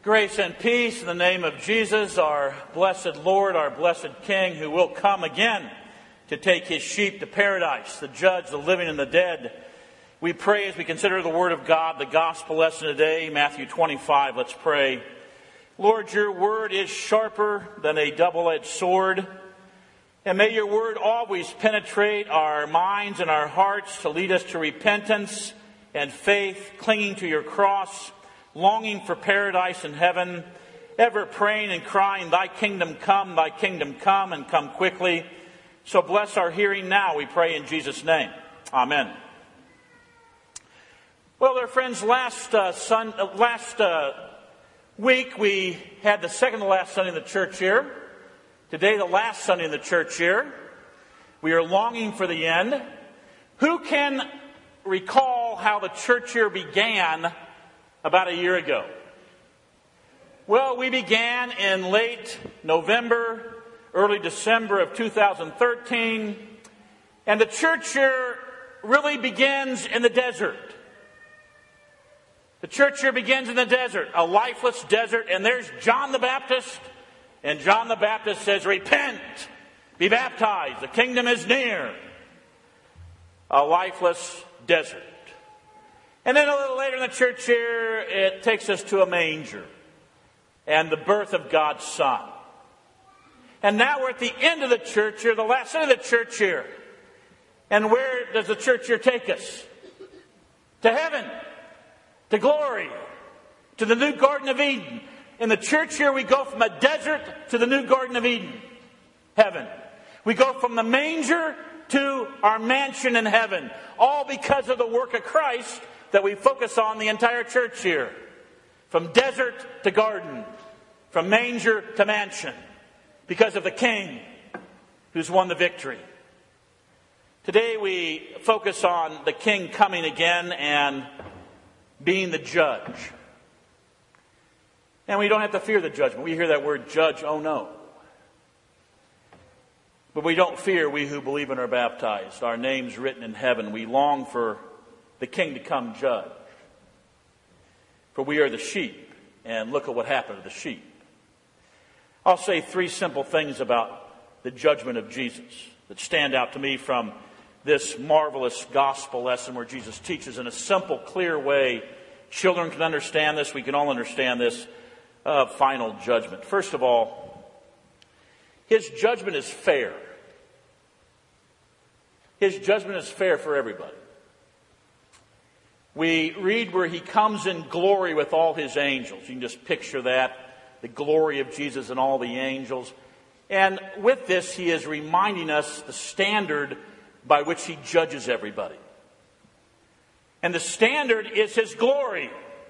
Grace and peace in the name of Jesus, our blessed Lord, our blessed King, who will come again to take his sheep to paradise, the judge, the living and the dead. We pray as we consider the Word of God, the gospel lesson today, Matthew 25. Let's pray. Lord, your word is sharper than a double-edged sword. And may your word always penetrate our minds and our hearts to lead us to repentance and faith, clinging to your cross, longing for paradise in heaven, ever praying and crying, thy kingdom come, and come quickly. So bless our hearing now, we pray in Jesus' name. Amen. Well, dear friends, last week we had the second to last Sunday in the church year. Today, the last Sunday in the church year. We are longing for the end. Who can recall how the church year began about a year ago? Well, we began in late November, early December of 2013, and the church year really begins in the desert. The church year begins in the desert, a lifeless desert, and there's John the Baptist, and John the Baptist says, repent, be baptized, the kingdom is near. A lifeless desert. And then a little later in the church year, it takes us to a manger and the birth of God's Son. And now we're at the end of the church year, the last end of the church year. And where does the church year take us? To heaven, to glory, to the new Garden of Eden. In the church year, we go from a desert to the new Garden of Eden, heaven. We go from the manger to our mansion in heaven, all because of the work of Christ that we focus on the entire church year. From desert to garden, from manger to mansion, because of the King who's won the victory. Today we focus on the King coming again and being the judge. And we don't have to fear the judgment. We hear that word judge, oh no. But we don't fear, we who believe and are baptized. Our names written in heaven. We long for the King to come judge. For we are the sheep, and look at what happened to the sheep. I'll say three simple things about the judgment of Jesus that stand out to me from this marvelous gospel lesson where Jesus teaches in a simple, clear way. Children can understand this. We can all understand this final judgment. First of all, his judgment is fair. His judgment is fair for everybody. We read where he comes in glory with all his angels. You can just picture that, the glory of Jesus and all the angels. And with this, he is reminding us the standard by which he judges everybody. And the standard is his glory.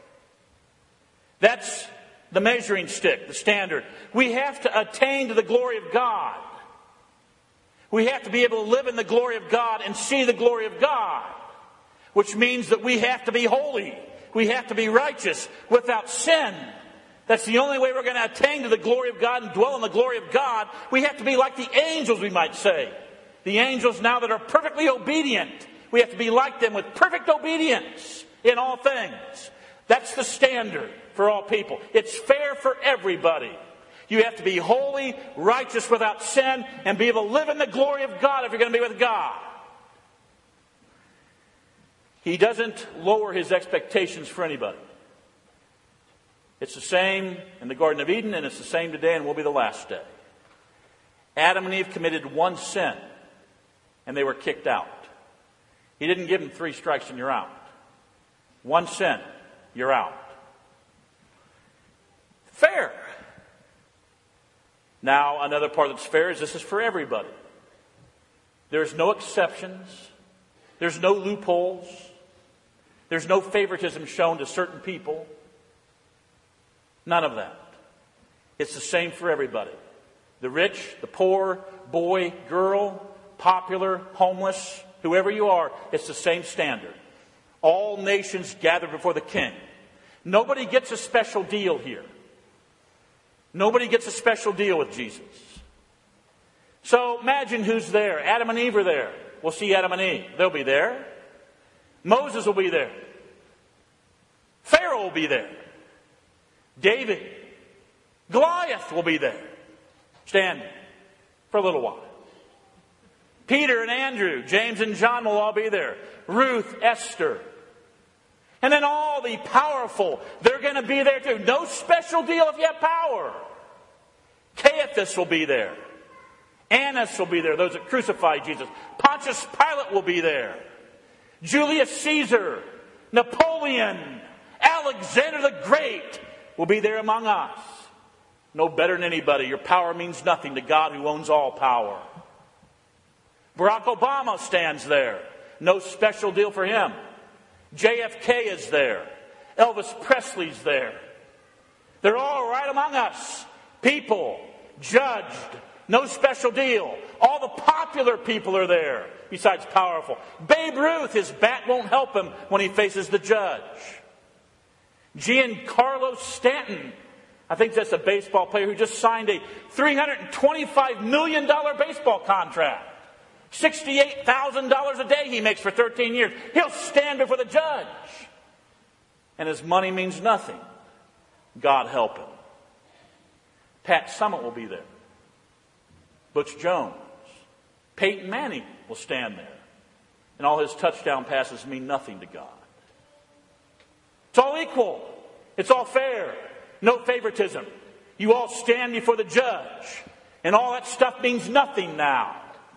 That's the measuring stick, the standard. We have to attain to the glory of God. We have to be able to live in the glory of God and see the glory of God. Which means that we have to be holy. We have to be righteous without sin. That's the only way we're going to attain to the glory of God and dwell in the glory of God. We have to be like the angels, we might say. The angels now that are perfectly obedient. We have to be like them with perfect obedience in all things. That's the standard for all people. It's fair for everybody. You have to be holy, righteous without sin, and be able to live in the glory of God if you're going to be with God. He doesn't lower his expectations for anybody. It's the same in the Garden of Eden, and it's the same today, and will be the last day. Adam and Eve committed one sin, and they were kicked out. He didn't give them 3 strikes and you're out. One sin, you're out. Fair. Now, another part that's fair is this is for everybody. There's no exceptions. There's no loopholes. There's no favoritism shown to certain people. None of that. It's the same for everybody. The rich, the poor, boy, girl, popular, homeless, whoever you are, it's the same standard. All nations gathered before the King. Nobody gets a special deal here. Nobody gets a special deal with Jesus. So imagine who's there. Adam and Eve are there. We'll see Adam and Eve. They'll be there. Moses will be there. Pharaoh will be there. David. Goliath will be there, standing for a little while. Peter and Andrew, James and John will all be there. Ruth, Esther. And then all the powerful, they're going to be there too. No special deal if you have power. Caiaphas will be there. Annas will be there, those that crucified Jesus. Pontius Pilate will be there. Julius Caesar, Napoleon, Alexander the Great will be there among us. No better than anybody. Your power means nothing to God who owns all power. Barack Obama stands there. No special deal for him. JFK is there. Elvis Presley's there. They're all right among us. People, judged, no special deal. All the popular people are there, besides powerful. Babe Ruth, his bat won't help him when he faces the judge. Giancarlo Stanton, I think that's a baseball player who just signed a $325 million baseball contract. $68,000 a day he makes for 13 years. He'll stand before the judge. And his money means nothing. God help him. Pat Summitt will be there. Butch Jones. Peyton Manning will stand there. And all his touchdown passes mean nothing to God. It's all equal. It's all fair. No favoritism. You all stand before the judge. And all that stuff means nothing now.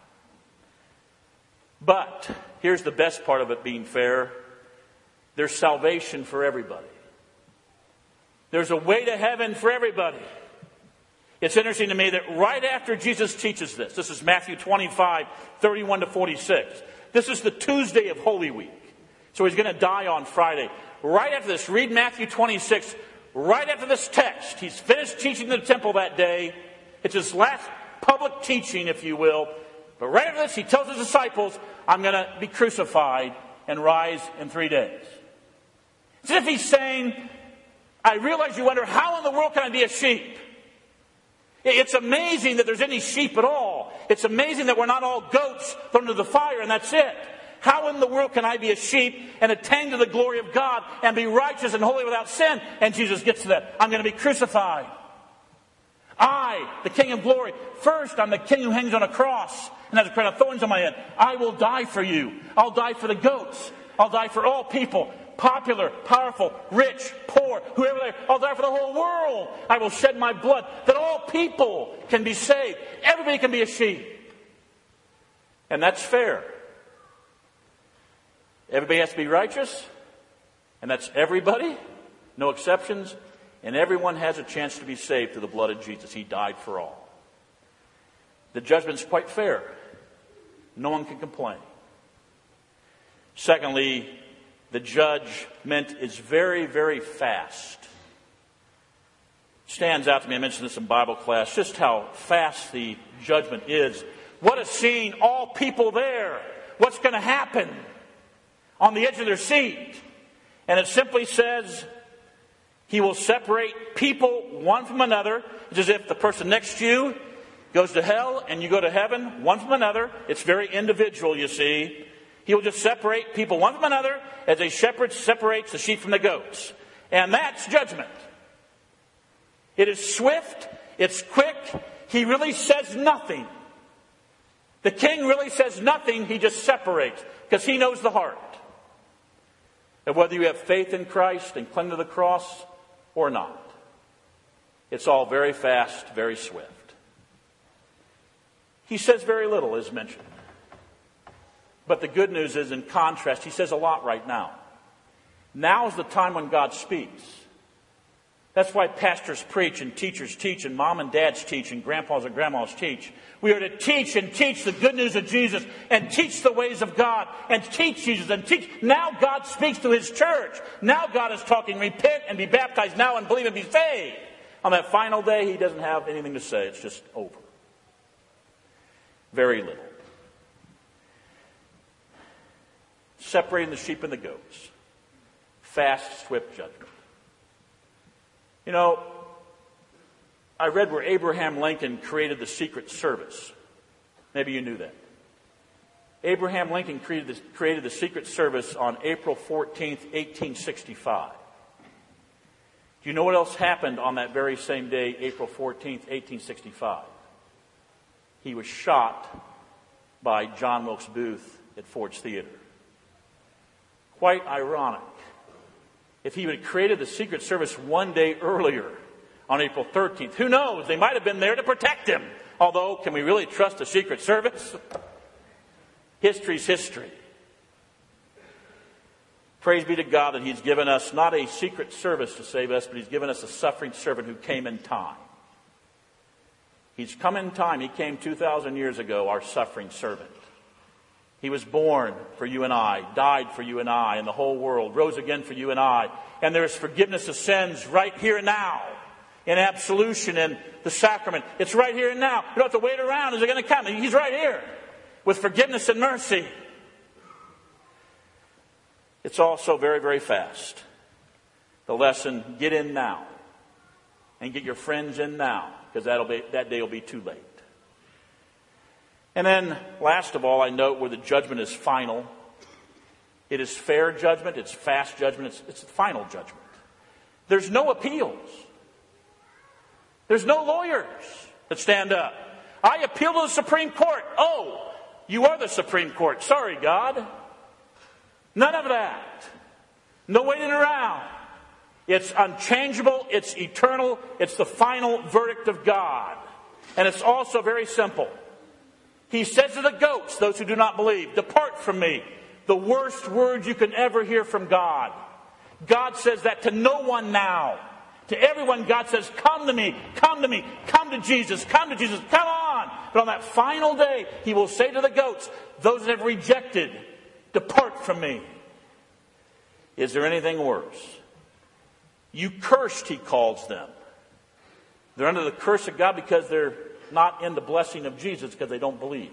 But here's the best part of it being fair. There's salvation for everybody. There's a way to heaven for everybody. It's interesting to me that right after Jesus teaches this is Matthew 25, 31 to 46. This is the Tuesday of Holy Week. So he's going to die on Friday. Right after this, read Matthew 26. Right after this text, he's finished teaching the temple that day. It's his last public teaching, if you will. But right after this, he tells his disciples, I'm going to be crucified and rise in 3 days. It's as if he's saying, I realize you wonder, how in the world can I be a sheep? It's amazing that there's any sheep at all. It's amazing that we're not all goats thrown into the fire and that's it. How in the world can I be a sheep and attain to the glory of God and be righteous and holy without sin? And Jesus gets to that. I'm going to be crucified. I, the King of glory. First, I'm the King who hangs on a cross and has a crown of thorns on my head. I will die for you. I'll die for the goats. I'll die for all people. Popular, powerful, rich, poor, whoever they are. I'll die for the whole world. I will shed my blood that all people can be saved. Everybody can be a sheep. And that's fair. Everybody has to be righteous. And that's everybody. No exceptions. And everyone has a chance to be saved through the blood of Jesus. He died for all. The judgment's quite fair. No one can complain. Secondly, the judgment is very, very fast. Stands out to me, I mentioned this in Bible class, just how fast the judgment is. What a scene, all people there. What's going to happen? On the edge of their seat. And it simply says, He will separate people one from another. It's as if the person next to you goes to hell and you go to heaven, one from another. It's very individual, you see. He will just separate people one from another as a shepherd separates the sheep from the goats. And that's judgment. It is swift. It's quick. He really says nothing. The king really says nothing. He just separates because he knows the heart. And whether you have faith in Christ and cling to the cross or not. It's all very fast, very swift. He says very little, as mentioned. But the good news is, in contrast, he says a lot right now. Now is the time when God speaks. That's why pastors preach and teachers teach and mom and dads teach and grandpas and grandmas teach. We are to teach and teach the good news of Jesus and teach the ways of God and teach Jesus and teach. Now God speaks to His church. Now God is talking, repent and be baptized now and believe and be saved. On that final day, He doesn't have anything to say. It's just over. Very little. Separating the sheep and the goats. Fast, swift judgment. You know, I read where Abraham Lincoln created the Secret Service. Maybe you knew that. Abraham Lincoln created the Secret Service on April 14th, 1865. Do you know what else happened on that very same day, April 14th, 1865? He was shot by John Wilkes Booth at Ford's Theater. Quite ironic. If he had created the Secret Service one day earlier, on April 13th, who knows? They might have been there to protect him. Although, can we really trust the Secret Service? History's history. Praise be to God that He's given us not a secret service to save us, but He's given us a suffering servant who came in time. He's come in time. He came 2,000 years ago, our suffering servant. He was born for you and I, died for you and I, and the whole world, rose again for you and I. And there is forgiveness of sins right here and now, in absolution and the sacrament. It's right here and now. You don't have to wait around. Is it going to come? He's right here with forgiveness and mercy. It's also very, very fast. The lesson, get in now. And get your friends in now, because that day will be too late. And then, last of all, I note where the judgment is final. It is fair judgment. It's fast judgment. It's the final judgment. There's no appeals. There's no lawyers that stand up. I appeal to the Supreme Court. Oh, you are the Supreme Court. Sorry, God. None of that. No waiting around. It's unchangeable. It's eternal. It's the final verdict of God. And it's also very simple. He says to the goats, those who do not believe, depart from me. The worst words you can ever hear from God. God says that to no one now. To everyone, God says, come to me, come to me, come to Jesus, come to Jesus, come on. But on that final day, He will say to the goats, those that have rejected, depart from me. Is there anything worse? You cursed, He calls them. They're under the curse of God because they're not in the blessing of Jesus because they don't believe.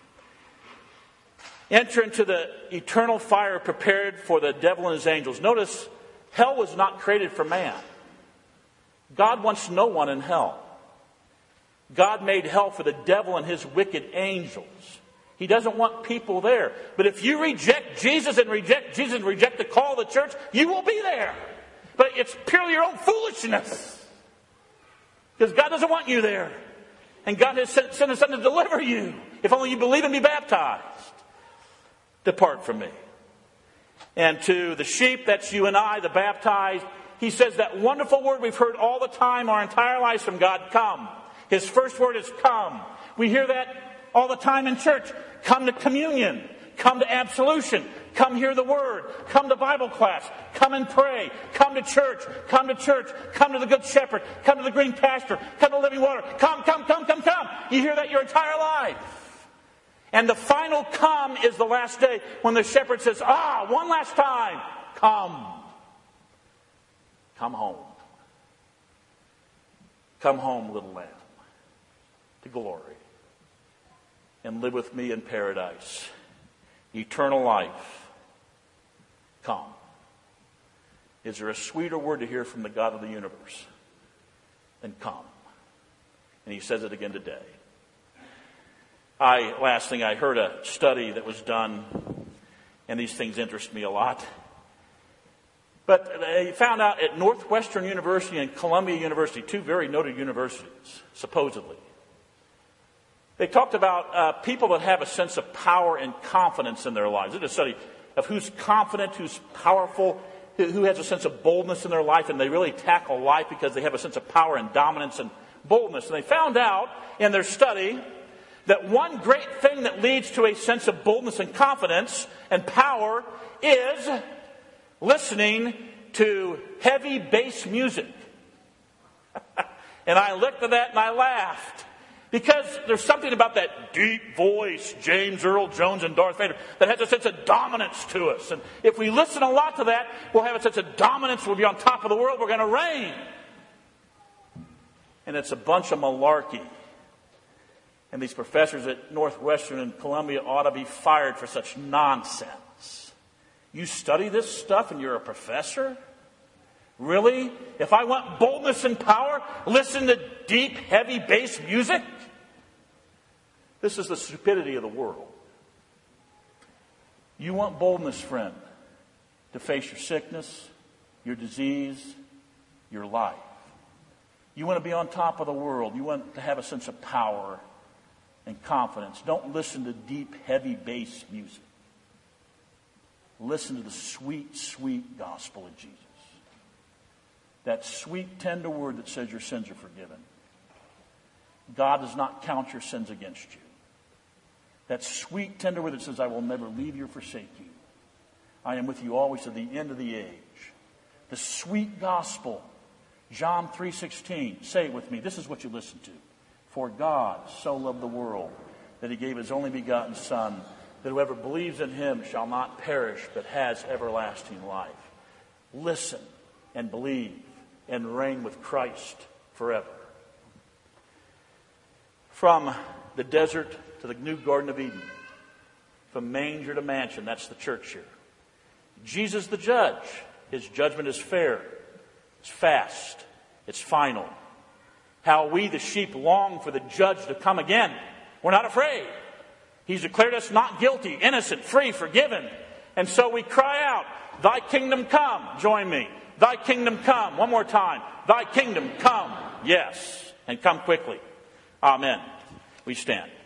Enter into the eternal fire prepared for the devil and his angels. Notice, hell was not created for man. God wants no one in hell. God made hell for the devil and his wicked angels. He doesn't want people there. But if you reject Jesus and reject the call of the church, you will be there. But it's purely your own foolishness. Because God doesn't want you there. And God has sent His Son to deliver you. If only you believe and be baptized. Depart from me. And to the sheep, that's you and I, the baptized, He says that wonderful word we've heard all the time, our entire lives from God, come. His first word is come. We hear that all the time in church. Come to communion. Come to absolution. Come hear the word. Come to Bible class. Come and pray. Come to church. Come to church. Come to the good shepherd. Come to the green pasture. Come to living water. Come, come, come, come, come. You hear that your entire life. And the final come is the last day when the shepherd says, one last time. Come. Come home. Come home, little lamb, to glory. And live with me in paradise. Eternal life. Come. Is there a sweeter word to hear from the God of the universe than come? And He says it again today. Last thing, I heard a study that was done, and these things interest me a lot. But they found out at Northwestern University and Columbia University, two very noted universities, supposedly. They talked about people that have a sense of power and confidence in their lives. They did a study of who's confident, who's powerful, who has a sense of boldness in their life, and they really tackle life because they have a sense of power and dominance and boldness. And they found out in their study that one great thing that leads to a sense of boldness and confidence and power is listening to heavy bass music. And I looked at that and I laughed. Because there's something about that deep voice, James Earl Jones and Darth Vader, that has a sense of dominance to us. And if we listen a lot to that, we'll have a sense of dominance. We'll be on top of the world. We're going to reign. And it's a bunch of malarkey. And these professors at Northwestern and Columbia ought to be fired for such nonsense. You study this stuff and you're a professor? Really? If I want boldness and power, listen to deep, heavy bass music? This is the stupidity of the world. You want boldness, friend, to face your sickness, your disease, your life. You want to be on top of the world. You want to have a sense of power and confidence. Don't listen to deep, heavy bass music. Listen to the sweet, sweet gospel of Jesus. That sweet, tender word that says your sins are forgiven. God does not count your sins against you. That sweet, tender word that says, I will never leave you or forsake you. I am with you always to the end of the age. The sweet gospel. John 3:16. Say it with me. This is what you listen to. For God so loved the world that he gave his only begotten Son, that whoever believes in him shall not perish but has everlasting life. Listen and believe and reign with Christ forever. From the desert to the new Garden of Eden. From manger to mansion. That's the church here. Jesus the judge. His judgment is fair. It's fast. It's final. How we, the sheep, long for the judge to come again. We're not afraid. He's declared us not guilty, innocent, free, forgiven. And so we cry out, Thy kingdom come. Join me. Thy kingdom come. One more time. Thy kingdom come. Yes. And come quickly. Amen. We stand.